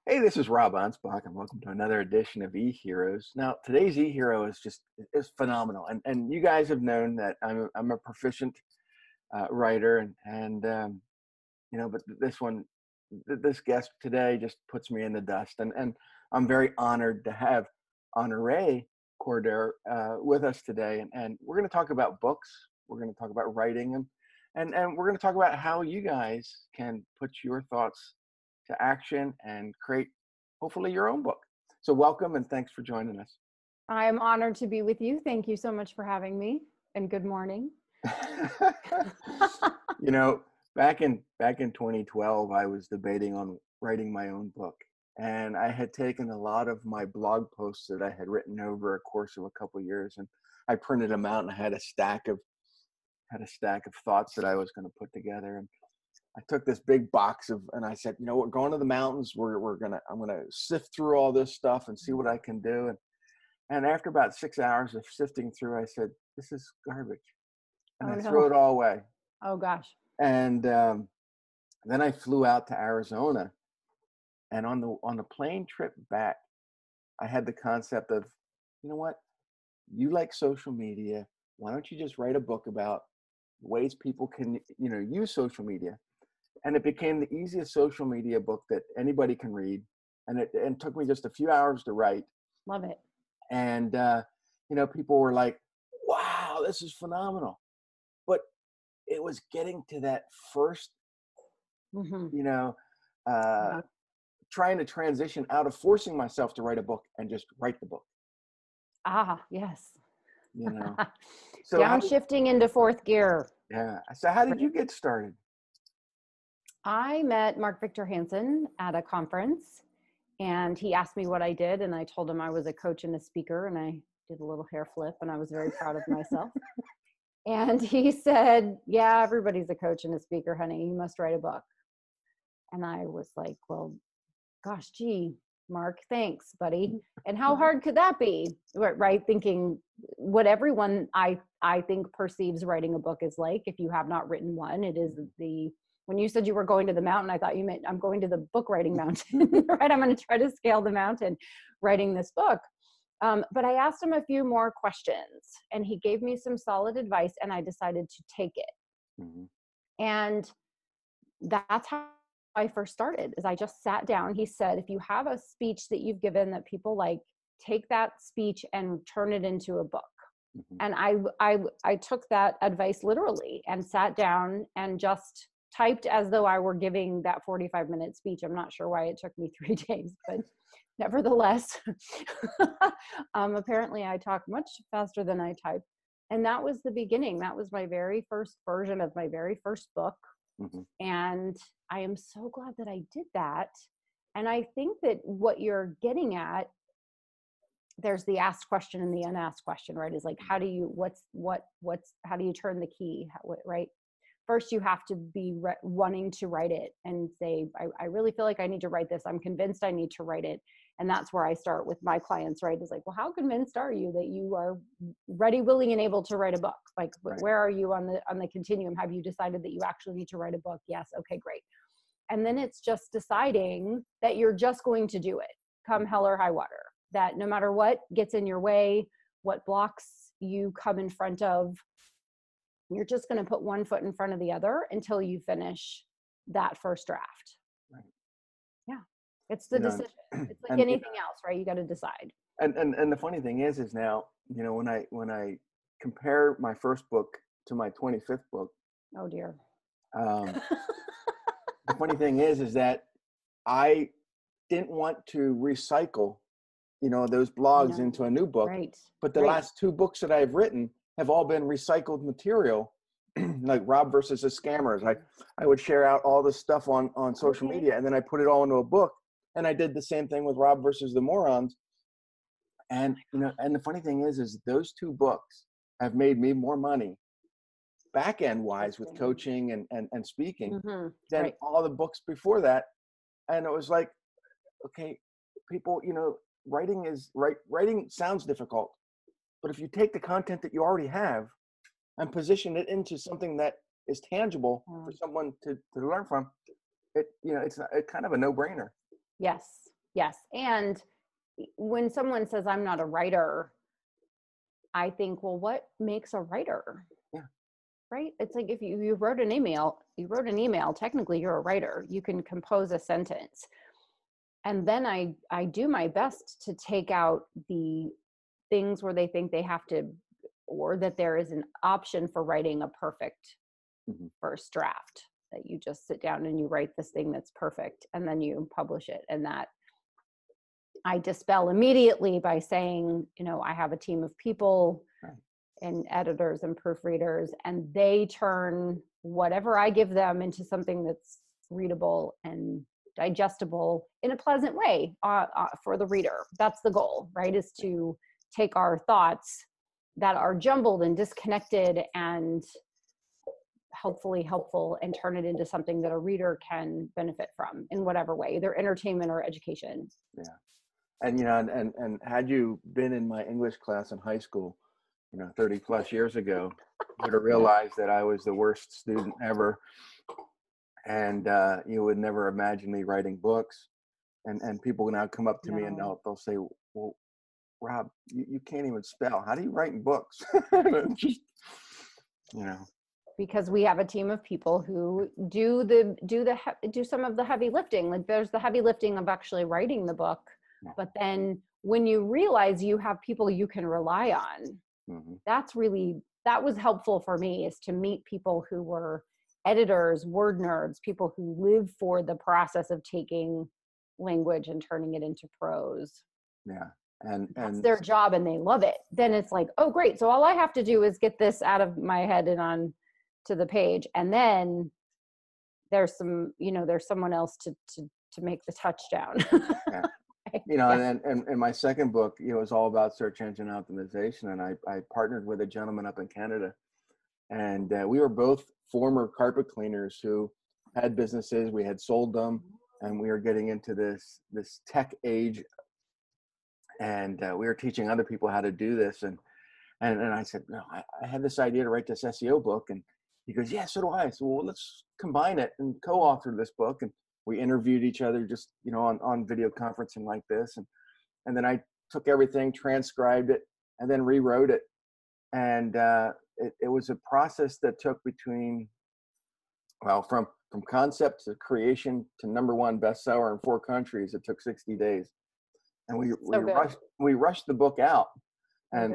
Hey, this is Rob Ansbach, and welcome to another edition of eHeroes. Now, today's eHero is phenomenal, and you guys have known that I'm a proficient writer, but this guest today just puts me in the dust, and I'm very honored to have Honoré Corder with us today, and we're going to talk about books, we're going to talk about writing, and we're going to talk about how you guys can put your thoughts to action and create hopefully your own book. So welcome and thanks for joining us. I am honored to be with you. Thank you so much for having me, and good morning. You know, back in 2012, I was debating on writing my own book, and I had taken a lot of my blog posts that I had written over a course of a couple of years, and I printed them out, and I had a stack of thoughts that I was going to put together. And I took this big box and I said, we're going to the mountains. I'm gonna sift through all this stuff and see what I can do. And after about 6 hours of sifting through, I said, this is garbage, and I threw it all away. Oh gosh. And then I flew out to Arizona, and on the plane trip back, I had the concept of, you know what, you like social media. Why don't you just write a book about ways people can, use social media? And it became the easiest social media book that anybody can read. And it took me just a few hours to write. Love it. And, people were like, wow, this is phenomenal. But it was getting to that first, trying to transition out of forcing myself to write a book and just write the book. Ah, yes. So downshifting into fourth gear. Yeah. So how did you get started? I met Mark Victor Hansen at a conference, and he asked me what I did, and I told him I was a coach and a speaker, and I did a little hair flip, and I was very proud of myself. And he said, yeah, everybody's a coach and a speaker, honey. You must write a book. And I was like, well, gosh, gee, Mark, thanks, buddy. And how hard could that be? Right? Thinking what everyone I think perceives writing a book is like. If you have not written one, it is when you said you were going to the mountain, I thought you meant I'm going to the book writing mountain, right? I'm going to try to scale the mountain writing this book. But I asked him a few more questions, and he gave me some solid advice, and I decided to take it. Mm-hmm. And that's how I first started, is I just sat down. He said, if you have a speech that you've given that people like, take that speech and turn it into a book. Mm-hmm. And I took that advice literally and sat down and just typed as though I were giving that 45-minute speech. I'm not sure why it took me 3 days, but nevertheless, apparently I talk much faster than I type. And that was the beginning. That was my very first version of my very first book. Mm-hmm. And I am so glad that I did that. And I think that what you're getting at, there's the asked question and the unasked question, right? Is like, how do you turn the key, right? First, you have to be wanting to write it and say, I really feel like I need to write this. I'm convinced I need to write it. And that's where I start with my clients, right? Is like, well, how convinced are you that you are ready, willing, and able to write a book? Like, right. Where are you on the continuum? Have you decided that you actually need to write a book? Yes. Okay, great. And then it's just deciding that you're just going to do it, come hell or high water, that no matter what gets in your way, what blocks you come in front of, you're just going to put one foot in front of the other until you finish that first draft. Right. Yeah. It's the decision. It's like anything else, right? You got to decide. And the funny thing is now, when I compare my first book to my 25th book. Oh dear. The funny thing is that I didn't want to recycle, those blogs into a new book. Right. But the last 2 books that I've written have all been recycled material, like Rob versus the Scammers. I would share out all this stuff on social media, and then I put it all into a book. And I did the same thing with Rob versus the Morons. And, and the funny thing is those 2 books have made me more money back end wise with coaching and speaking than all the books before that. And it was like, okay, people, writing sounds difficult, but if you take the content that you already have and position it into something that is tangible for someone to learn from, it's kind of a no-brainer. Yes. Yes. And when someone says I'm not a writer, I think, well, what makes a writer? Yeah. Right? It's like if you wrote an email, technically you're a writer. You can compose a sentence. And then I do my best to take out the things where they think they have to, or that there is an option for writing a perfect first draft, that you just sit down and you write this thing that's perfect and then you publish it. And that I dispel immediately by saying, I have a team of people and editors and proofreaders, and they turn whatever I give them into something that's readable and digestible in a pleasant way for the reader. That's the goal, right? Is to take our thoughts that are jumbled and disconnected and hopefully helpful and turn it into something that a reader can benefit from in whatever way, either entertainment or education. Yeah. And, and had you been in my English class in high school, 30 plus years ago, you would have realized that I was the worst student ever. And you would never imagine me writing books. And people now come up to me and they'll say, well, Rob, you can't even spell. How do you write in books? Just, because we have a team of people who do some of the heavy lifting. Like there's the heavy lifting of actually writing the book, but then when you realize you have people you can rely on, that was helpful for me, is to meet people who were editors, word nerds, people who live for the process of taking language and turning it into prose. Yeah. And that's their job and they love it. Then it's like, oh great, so all I have to do is get this out of my head and on to the page, and then there's someone else to make the touchdown. And my second book, was all about search engine optimization, and I partnered with a gentleman up in Canada, and we were both former carpet cleaners who had businesses. We had sold them, and we were getting into this tech age, and we were teaching other people how to do this. And I said, no, I had this idea to write this SEO book. And he goes, yeah, so do I. So well, let's combine it and co-author this book. And we interviewed each other just, on video conferencing like this. And then I took everything, transcribed it, and then rewrote it. And it was a process that took from concept to creation to #1 bestseller in 4 countries. It took 60 days. And we rushed the book out. And,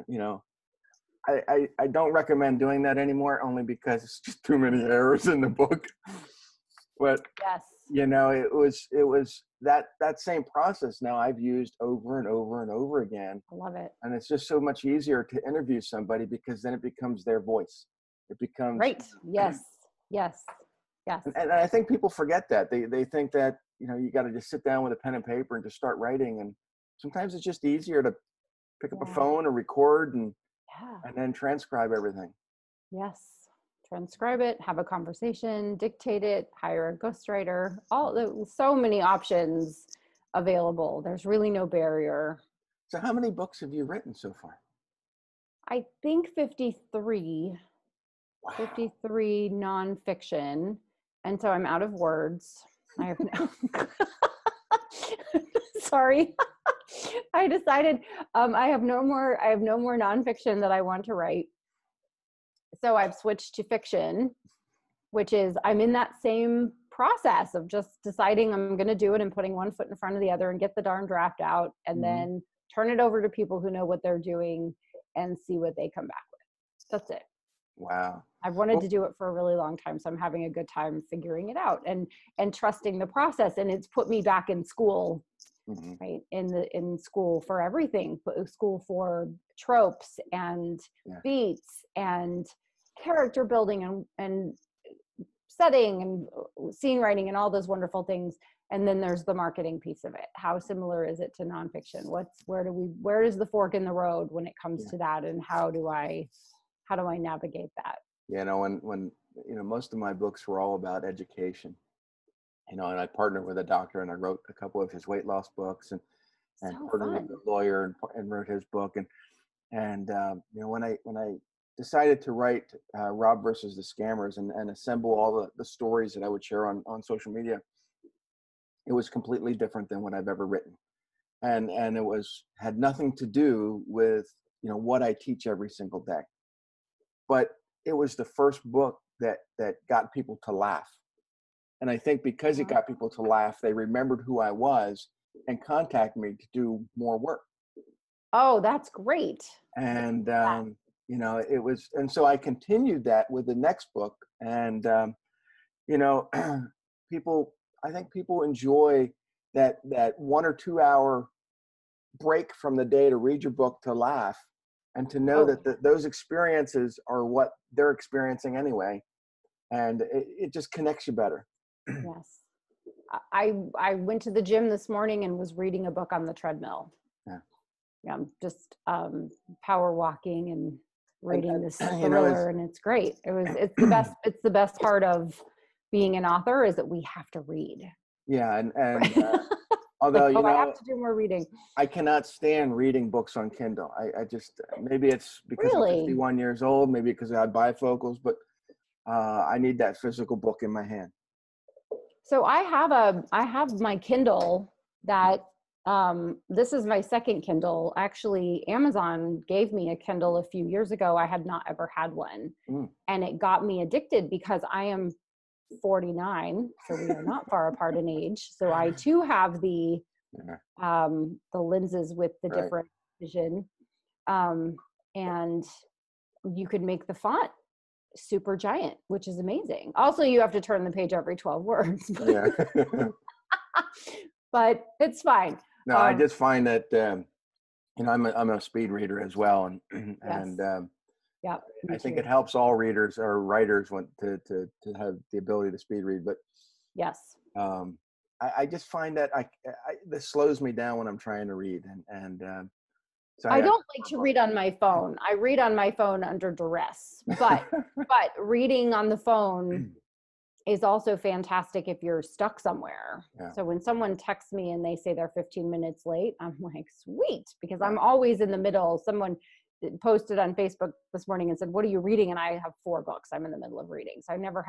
I don't recommend doing that anymore, only because it's just too many errors in the book. But, yes. It was that same process now I've used over and over and over again. I love it. And it's just so much easier to interview somebody because then it becomes their voice. It becomes. Right. Yes. And I think people forget that. They think that, you got to just sit down with a pen and paper and just start writing. And sometimes it's just easier to pick up a phone or record and then transcribe everything. Yes. Transcribe it, have a conversation, dictate it, hire a ghostwriter, so many options available. There's really no barrier. So how many books have you written so far? I think 53. Wow. 53 nonfiction. And so I'm out of words. I have sorry. I decided I have no more nonfiction that I want to write. So I've switched to fiction, which is, I'm in that same process of just deciding I'm going to do it and putting one foot in front of the other and get the darn draft out and then turn it over to people who know what they're doing and see what they come back with. That's it. Wow. I've wanted to do it for a really long time, so I'm having a good time figuring it out and trusting the process. And it's put me back in school, right? In school for everything, school for tropes and beats and character building and setting and scene writing and all those wonderful things. And then there's the marketing piece of it. How similar is it to nonfiction? Where is the fork in the road when it comes to that? And how do I navigate that? When most of my books were all about education, and I partnered with a doctor and I wrote a couple of his weight loss books and partnered with a lawyer and wrote his book. And when I decided to write Rob versus the Scammers and assemble all the stories that I would share on social media, it was completely different than what I've ever written. And it had nothing to do with, what I teach every single day. But it was the first book that got people to laugh. And I think because it got people to laugh, they remembered who I was and contacted me to do more work. Oh, that's great. And, it was, and so I continued that with the next book. And, I think people enjoy that 1 or 2 hour break from the day to read your book to laugh and to know that those experiences are what they're experiencing anyway. And it just connects you better. Yes. I went to the gym this morning and was reading a book on the treadmill. Yeah, just power walking and reading this thriller, and it's great. It's the best. It's the best part of being an author is that we have to read. Yeah, and although I have to do more reading. I cannot stand reading books on Kindle. I just, maybe it's because I'm 51 years old, maybe because I had bifocals, but I need that physical book in my hand. So I have my Kindle that. This is my second Kindle. Actually, Amazon gave me a Kindle a few years ago. I had not ever had one. And it got me addicted because I am 49, so we are not far apart in age. So I too have the lenses with the different vision. And you could make the font super giant, which is amazing. Also, you have to turn the page every 12 words. But it's fine. No, I just find that I'm a speed reader as well, and I think it helps all readers or writers want to have the ability to speed read. But yes, I just find that this slows me down when I'm trying to read, and so I don't like to read on my phone. I read on my phone under duress, but reading on the phone is also fantastic if you're stuck somewhere. So when someone texts me and they say they're 15 minutes late, I'm like, sweet, because I'm always in the middle. Someone posted on Facebook this morning and said, what are you reading? And I have 4 books I'm in the middle of reading. So I never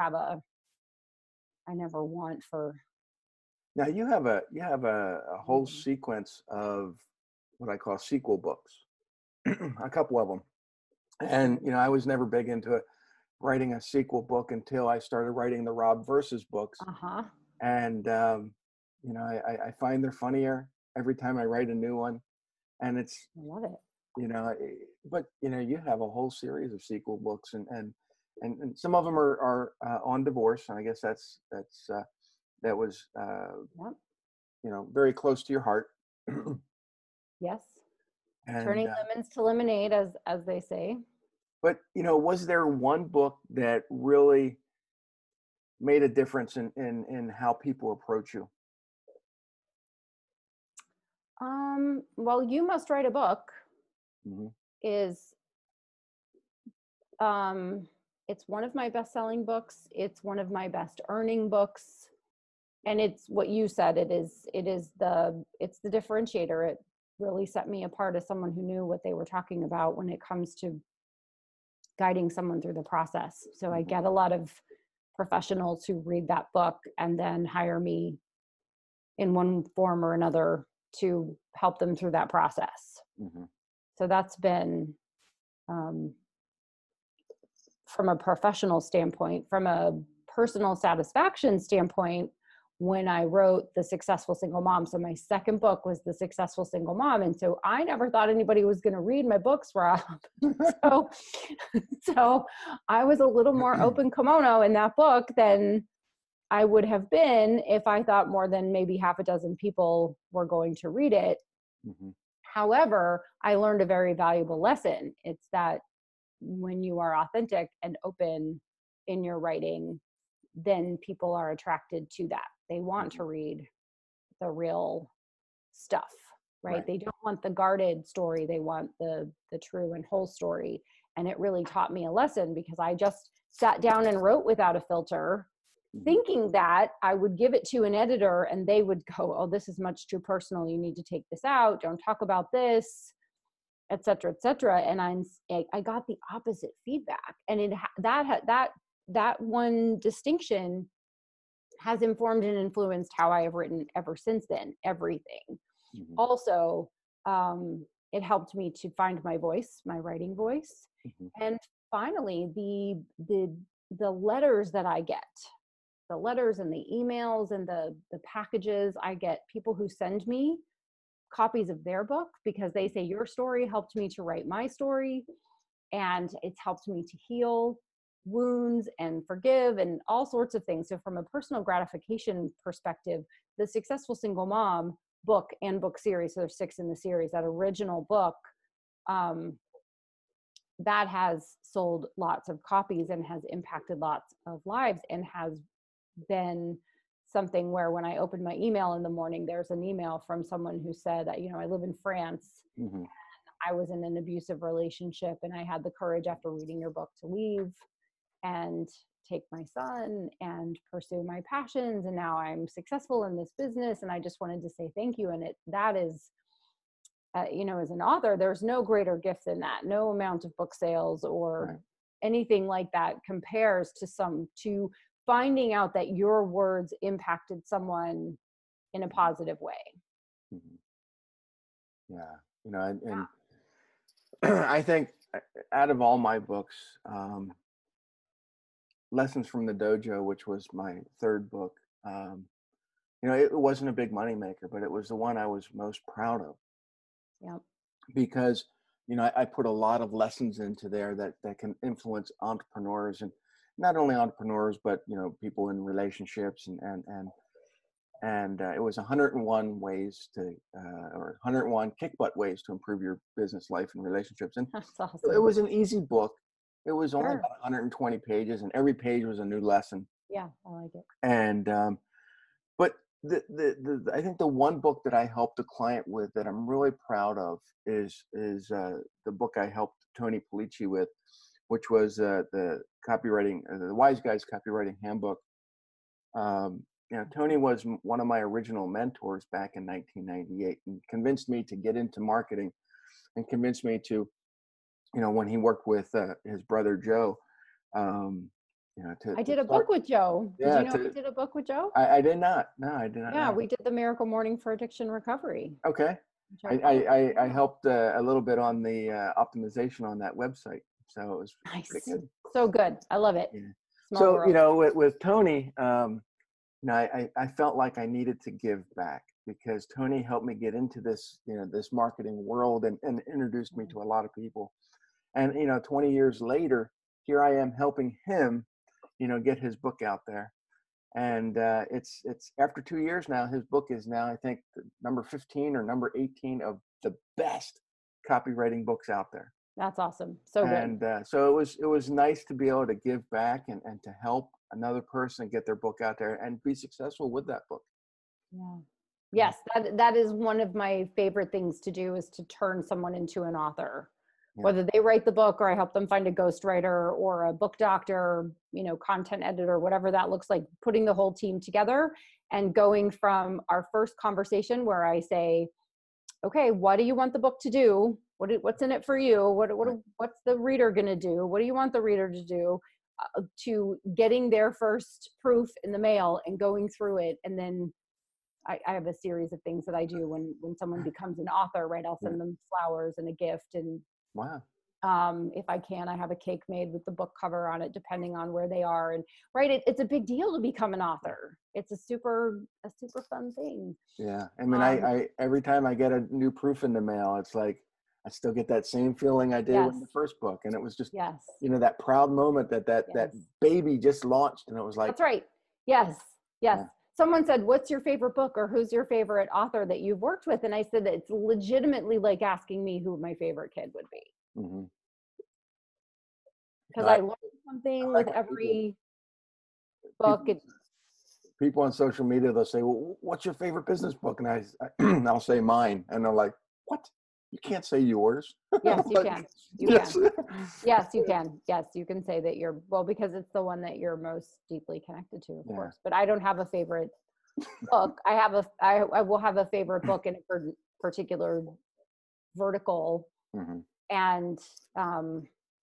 want for. Now you have a whole sequence of what I call sequel books, a couple of them. And, I was never big into it. Writing a sequel book until I started writing the Rob Versus books. And, I find they're funnier every time I write a new one. And I love it. But, you have a whole series of sequel books and some of them are on divorce. And I guess that was, very close to your heart. Yes. And, turning lemons to lemonade, as they say. But, was there one book that really made a difference in how people approach you? Well, You Must Write a Book is, it's one of my best-selling books. It's one of my best earning books. And it's what you said, it's the differentiator. It really set me apart as someone who knew what they were talking about when it comes to guiding someone through the process. So I get a lot of professionals who read that book and then hire me in one form or another to help them through that process. So that's been, from a professional standpoint. From a personal satisfaction standpoint, when I wrote The Successful Single Mom. So my second book was The Successful Single Mom. And so I never thought anybody was going to read my books, Rob. So I was a little more open kimono in that book than I would have been if I thought more than maybe half a dozen people were going to read it. However, I learned a very valuable lesson. It's that when you are authentic and open in your writing, then people are attracted to that. They want to read the real stuff, right? They don't want the guarded story. They want the true and whole story. And it really taught me a lesson because I just sat down and wrote without a filter, thinking that I would give it to an editor and they would go, oh, this is much too personal. You need to take this out. Don't talk about this, et cetera, et cetera. And I got the opposite feedback. And that one distinction has informed and influenced how I have written ever since then, everything. Mhm. Also, it helped me to find my voice, my writing voice. Mhm. And finally, the letters that I get, the letters and the emails and the packages, I get people who send me copies of their book because they say your story helped me to write my story, and it's helped me to heal wounds and forgive and all sorts of things. So from a personal gratification perspective, the Successful Single Mom book and book series, so there's 6 in the series, that original book, um, that has sold lots of copies and has impacted lots of lives, and has been something where when I open my email in the morning, there's an email from someone who said, I live in France. Mhm. I was in an abusive relationship and I had the courage after reading your book to leave and take my son and pursue my passions. And now I'm successful in this business. And I just wanted to say thank you. And that is, as an author, there's no greater gift than that. No amount of book sales or Right. anything like that compares to finding out that your words impacted someone in a positive way. Mhm. Yeah. And I think out of all my books, Lessons from the Dojo, which was my third book, it wasn't a big money maker, but it was the one I was most proud of Yeah. because, I put a lot of lessons into there that can influence entrepreneurs, and not only entrepreneurs, but, people in relationships, and it was 101 ways or 101 kick butt ways to improve your business life and relationships. And That's it awesome. was an easy book. It was only Sure. about 120 pages, and every page was a new lesson. Yeah, I like it. And but I think the one book that I helped a client with that I'm really proud of is the book I helped Tony Polici with, which was the copywriting, the Wise Guys Copywriting Handbook. Tony was one of my original mentors back in 1998 and convinced me to get into marketing, and convinced me to, when he worked with his brother Joe, I to did a start. book with Joe. Did Yeah, you know I did a book with Joe? I did not. No, I did not Yeah, know. we did the Miracle Morning for Addiction Recovery. Okay. Joe Polish. I helped a little bit on the optimization on that website. So it was pretty Nice. good. So good. I love it. Yeah. Small So, world. with Tony, I felt like I needed to give back because Tony helped me get into this, this marketing world, and introduced me to a lot of people. And, 20 years later, here I am helping him, get his book out there. And it's after 2 years now, his book is now, I think, number 15 or number 18 of the best copywriting books out there. That's awesome. So good. And so it was nice to be able to give back and to help another person get their book out there and be successful with that book. Yeah. Yes, that is one of my favorite things to do, is to turn someone into an author. Yeah. Whether they write the book or I help them find a ghostwriter or a book doctor, content editor, whatever that looks like, putting the whole team together and going from our first conversation where I say, okay, what do you want the book to do? What's in it for you? What's the reader going to do? What do you want the reader to do? To getting their first proof in the mail and going through it. And then I have a series of things that I do when someone becomes an author, right? I'll send them flowers and a gift. And Wow. if I can, I have a cake made with the book cover on it, depending on where they are. And right, it's a big deal to become an author. It's a super fun thing. Yeah. I mean, I every time I get a new proof in the mail, it's like I still get that same feeling I did with the first book. And it was just, yes, that proud moment that baby just launched, and it was like, that's right. Yes. Yes. Yeah. Someone said, what's your favorite book, or who's your favorite author that you've worked with? And I said that it's legitimately like asking me who my favorite kid would be. Mm-hmm. Because I learned something with every book. People on social media, they'll say, well, what's your favorite business book? And I'll say mine. And they're like, what? You can't say yours. Yes, you can. Yes. Yes, you can. Yes, you can say that because it's the one that you're most deeply connected to, of course. But I don't have a favorite book. I will have a favorite book in a particular vertical. Mm-hmm. And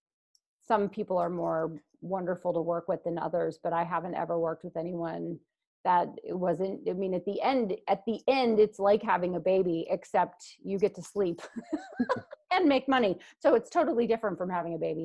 some people are more wonderful to work with than others, but I haven't ever worked with anyone that it wasn't, I mean, at the end, it's like having a baby, except you get to sleep and make money. So it's totally different from having a baby.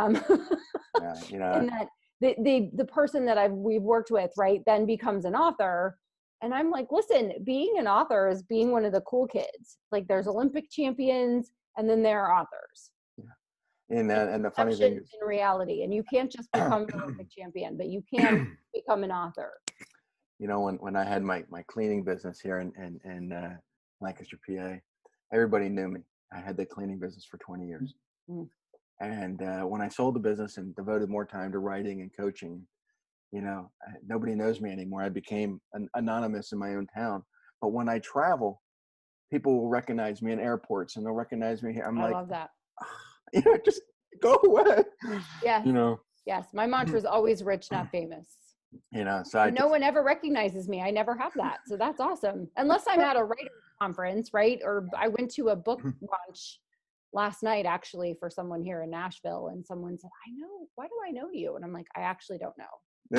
Yeah, In that the person that we've worked with, right, then becomes an author. And I'm like, listen, being an author is being one of the cool kids. Like, there's Olympic champions, and then there are authors. And the funny thing is, in reality, and you can't just become an Olympic champion, but you can become an author. You know, when I had my cleaning business here in Lancaster, PA, everybody knew me. I had the cleaning business for 20 years. Mm. And when I sold the business and devoted more time to writing and coaching, you know, nobody knows me anymore. I became anonymous in my own town. But when I travel, people will recognize me in airports, and they'll recognize me here. I love that. You know, just go away. Yes. You know. Yes. My mantra is always rich, not famous. You know, so no one ever recognizes me. I never have that. So that's awesome. Unless I'm at a writer's conference, right? Or I went to a book launch last night, actually, for someone here in Nashville. And someone said, why do I know you? And I'm like, I actually don't know.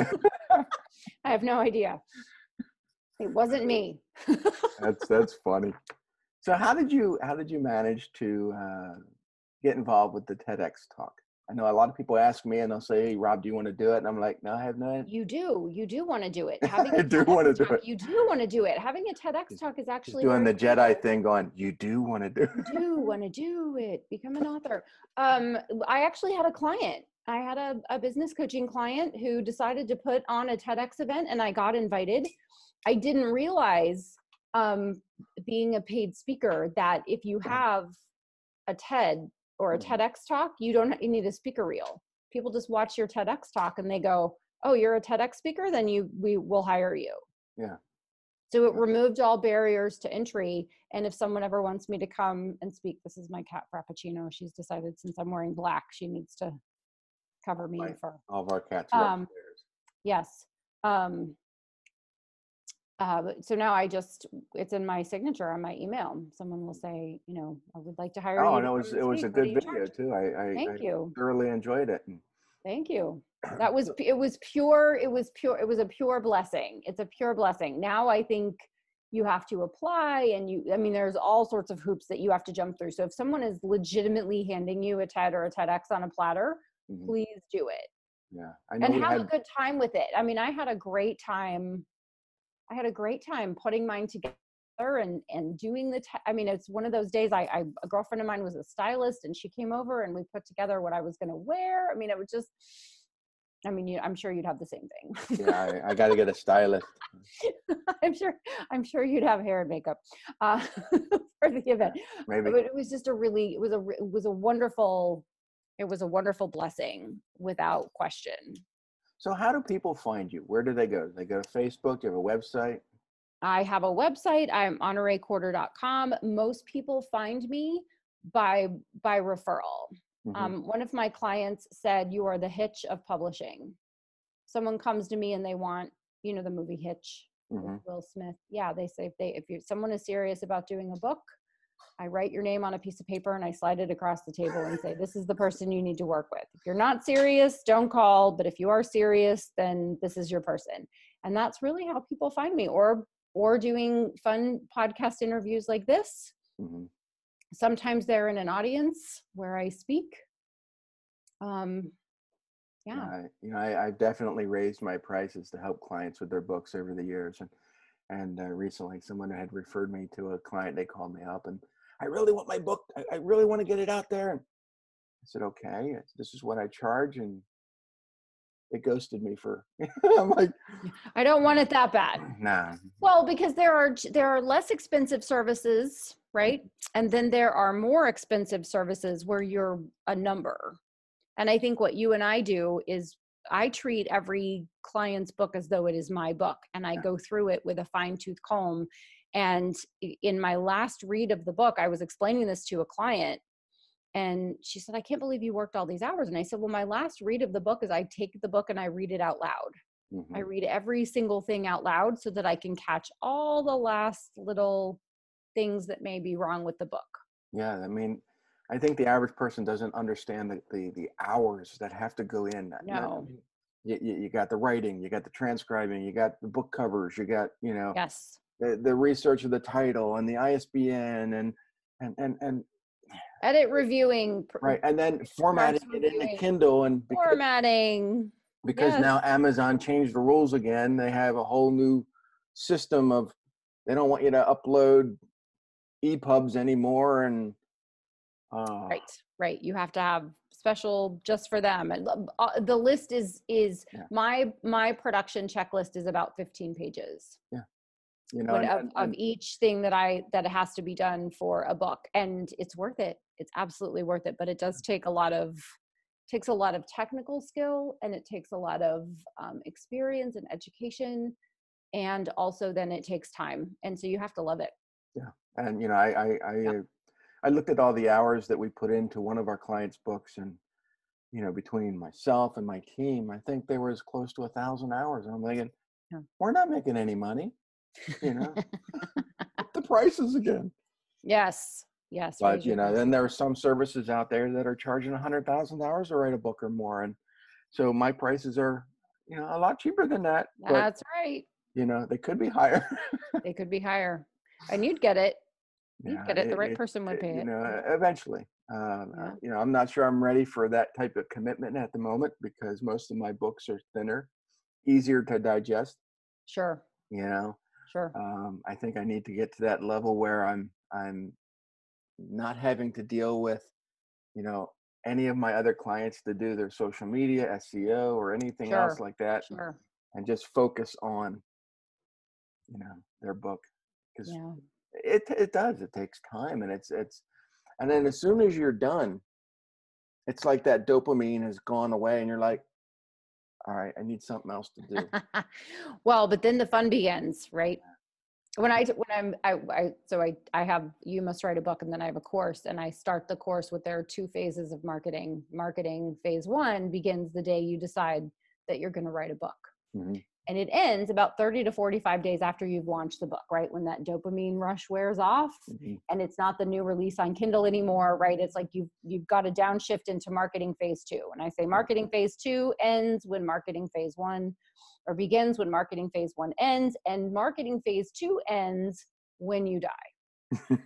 I have no idea. It wasn't me. That's funny. So how did you manage to get involved with the TEDx talk? I know a lot of people ask me and they'll say, hey, Rob, do you want to do it? And I'm like, no, I have no. You do want to do it. I do want to do it. You do want to do it. Having a TEDx talk is actually doing the Jedi thing going, you do want to do it. You do want to do it. Become an author. I actually had a client. I had a business coaching client who decided to put on a TEDx event, and I got invited. I didn't realize, being a paid speaker, that if you have a TED or a TEDx talk, you need a speaker reel. People just watch your TEDx talk and they go, oh, you're a TEDx speaker? Then we will hire you. Yeah. So it removed all barriers to entry. And if someone ever wants me to come and speak, this is my cat Frappuccino. She's decided, since I'm wearing black, she needs to cover me in fur. All of our cats are upstairs. Yes. So now it's in my signature on my email. Someone will say, you know, I would like to hire you. Oh, and it was a good video too. Thank you. Thoroughly enjoyed it. Thank you. It was a pure blessing. It's a pure blessing. Now I think you have to apply, and there's all sorts of hoops that you have to jump through. So if someone is legitimately handing you a TED or a TEDx on a platter, please do it. Yeah. And have a good time with it. I mean, I had a great time putting mine together and doing it's one of those days. A girlfriend of mine was a stylist, and she came over and we put together what I was going to wear. I mean, it was just, I'm sure you'd have the same thing. Yeah, I got to get a stylist. I'm sure you'd have hair and makeup for the event. Maybe. But it was just it was a wonderful blessing, without question. So how do people find you? Where do they go? Do they go to Facebook? Do you have a website? I have a website. I'm honorecorder.com. Most people find me by referral. One of my clients said, you are the Hitch of publishing. Someone comes to me and they want, the movie Hitch with Will Smith. Yeah, they say if someone is serious about doing a book, I write your name on a piece of paper and I slide it across the table and say, this is the person you need to work with. If you're not serious, don't call. But if you are serious, then this is your person. And that's really how people find me, or doing fun podcast interviews like this. Sometimes they're in an audience where I speak. Yeah. I've definitely raised my prices to help clients with their books over the years. And recently someone had referred me to a client. They called me up and, I really want my book. I really want to get it out there. And I said, okay, this is what I charge. And it ghosted me for, I'm like, I don't want it that bad. Nah. Well, because there are less expensive services, right? And then there are more expensive services where you're a number. And I think what you and I do is I treat every client's book as though it is my book. And I go through it with a fine-tooth comb. And in my last read of the book, I was explaining this to a client, and she said, I can't believe you worked all these hours. And I said, well, my last read of the book is I take the book and I read it out loud. I read every single thing out loud so that I can catch all the last little things that may be wrong with the book. Yeah. I think the average person doesn't understand the hours that have to go in. No. you got the writing, you got the transcribing, you got the book covers, you got, you know, Yes. the research of the title and the ISBN and Edit reviewing, right. And then formatting marks it into reviewing, Kindle, and formatting. because Yes. now Amazon changed the rules again. They have a whole new system of, they don't want you to upload EPUBs anymore. And Right. Right. You have to have special just for them. And the list is yeah, my production checklist is about 15 pages. yeah, you know, What and, of and each thing that has to be done for a book, and it's worth it. It's absolutely worth it, but it does take takes a lot of technical skill, and it takes a lot of experience and education, and also then it takes time, and so you have to love it. yeah. And, you know, I looked at all the hours that we put into one of our clients' books, and, you know, between myself and my team, I think they were as close to 1,000 hours. And I'm thinking, Yeah. we're not making any money, you know, up the prices again. Yes. Yes. But, Raise you your know, prices. then there are some services out there that are charging $100,000 to write a book or more. And so my prices are, you know, a lot cheaper than that, but, That's right. you know, they could be higher. They could be higher, and you'd get it. You'd Yeah, get it. The right person would pay you it. know, eventually. Yeah. You know, I'm not sure I'm ready for that type of commitment at the moment because most of my books are thinner, easier to digest. Sure. You know, Sure. I think I need to get to that level where I'm not having to deal with, you know, any of my other clients to do their social media, SEO, or anything else Sure. like that, Sure. and just focus on, you know, their book, because Yeah. it does, it takes time, and it's and then as soon as you're done, it's like that dopamine has gone away and you're like, all right, I need something else to do. Well, but then the fun begins, right? I have, you must write a book, and then I have a course, and I start the course with, there are two phases of marketing. Marketing phase one begins the day you decide that you're going to write a book. Mhm. And it ends about 30 to 45 days after you've launched the book, right? When that dopamine rush wears off, Mhm. and it's not the new release on Kindle anymore, right? It's like you've got to downshift into marketing phase two. And I say marketing phase two ends when marketing phase one, or begins when marketing phase one ends, and marketing phase two ends when you die.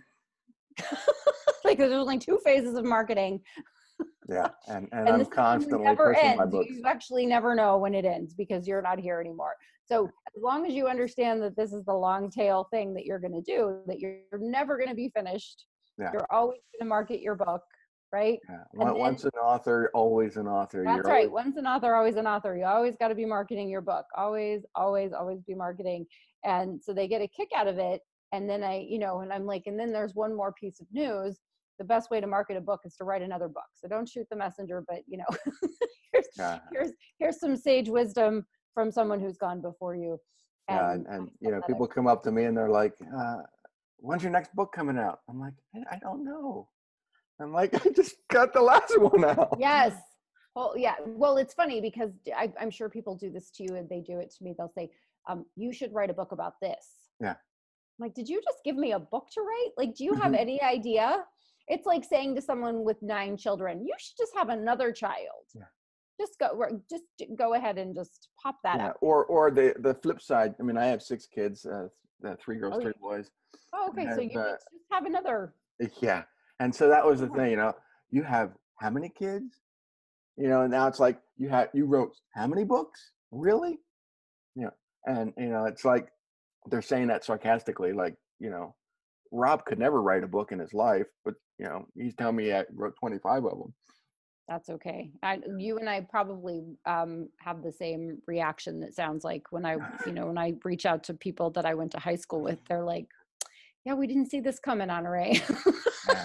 Like there's only two phases of marketing, Yeah, and and the I'm second one constantly never pushing my ends. books. You actually never know when it ends because you're not here anymore. So as long as you understand that this is the long tail thing that you're going to do, that you're never going to be finished, Yeah, you're always going to market your book, right? yeah. And then Once an author, always an author. that's You're right. always, Once an author, always an author. You always got to be marketing your book. Always, always, always be marketing. And so they get a kick out of it. And then and I'm like, and then there's one more piece of news. The best way to market a book is to write another book. So don't shoot the messenger, but here's, yeah, here's some sage wisdom from someone who's gone before you. yeah. And And I you know, said that people come up to me and they're like, when's your next book coming out? I'm like, I don't know. I'm like, I just got the last one out. yes. Well, yeah. Well, it's funny because I'm sure people do this to you, and they do it to me. They'll say, you should write a book about this. Yeah. I'm like, did you just give me a book to write? Like, do you have any idea? It's like saying to someone with 9 children, you should just have another child. Yeah. Just go ahead and just pop that Yeah. out. Or the flip side. I mean, I have 6 kids, 3 girls, Oh, 3 yeah. boys. Oh, And okay. I So you have, just have another. yeah. And so that was the Yeah. thing, you know, you have how many kids? You know, now it's like you wrote how many books? Really? You know, and you know, it's like they're saying that sarcastically, like, you know, Rob could never write a book in his life, but you know, he's telling me I wrote 25 of them. That's okay. You and I probably have the same reaction. That sounds like when when I reach out to people that I went to high school with, they're like, "Yeah, we didn't see this coming, Honore. Yeah.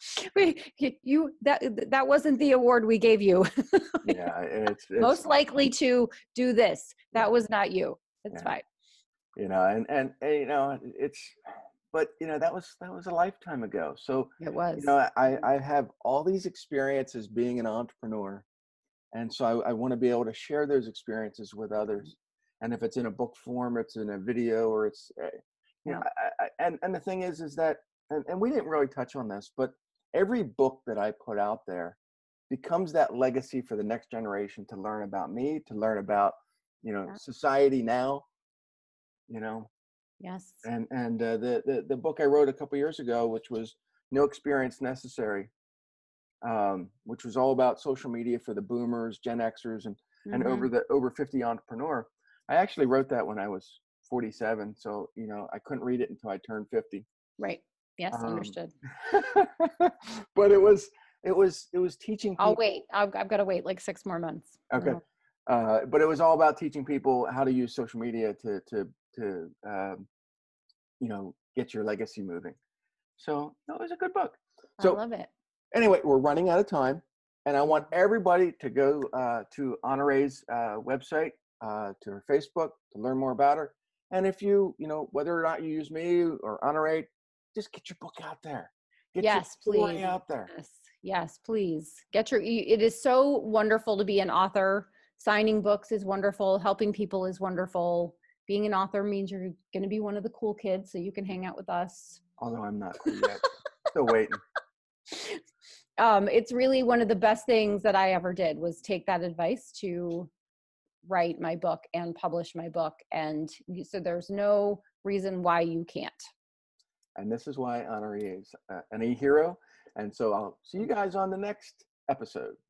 That wasn't the award we gave you. Yeah, it's Most likely to do this. yeah, That was not you. It's yeah. fine." You know, and you know, it's but you know, that was a lifetime ago. So, It you was. know, I have all these experiences being an entrepreneur. And so I want to be able to share those experiences with others. And if it's in a book form, it's in a video, or it's, you know, Yeah. and the thing is that, and we didn't really touch on this, but every book that I put out there, becomes that legacy for the next generation to learn about me, to learn about, Yeah. society now, you know. Yes. And the book I wrote a couple years ago, which was No Experience Necessary, which was all about social media for the boomers, Gen Xers, and over 50 entrepreneur. I actually wrote that when I was 47, so I couldn't read it until I turned 50. Right. Yes, understood. But it was teaching people. I'll wait. I've got to wait like 6 more months. Okay. But it was all about teaching people how to use social media to get your legacy moving. So it was a good book. So I love it. Anyway, we're running out of time, and I want everybody to go to Honoree's website, to her Facebook, to learn more about her. And if whether or not you use me or Honoree, just get your book out there. Get your story out there. Yes, please. It is so wonderful to be an author. Signing books is wonderful. Helping people is wonderful. Being an author means you're going to be one of the cool kids, so you can hang out with us. Although I'm not cool yet. Still waiting. It's really one of the best things that I ever did was take that advice to write my book and publish my book. And so there's no reason why you can't. And this is why Honoree is an e-hero. And so I'll see you guys on the next episode.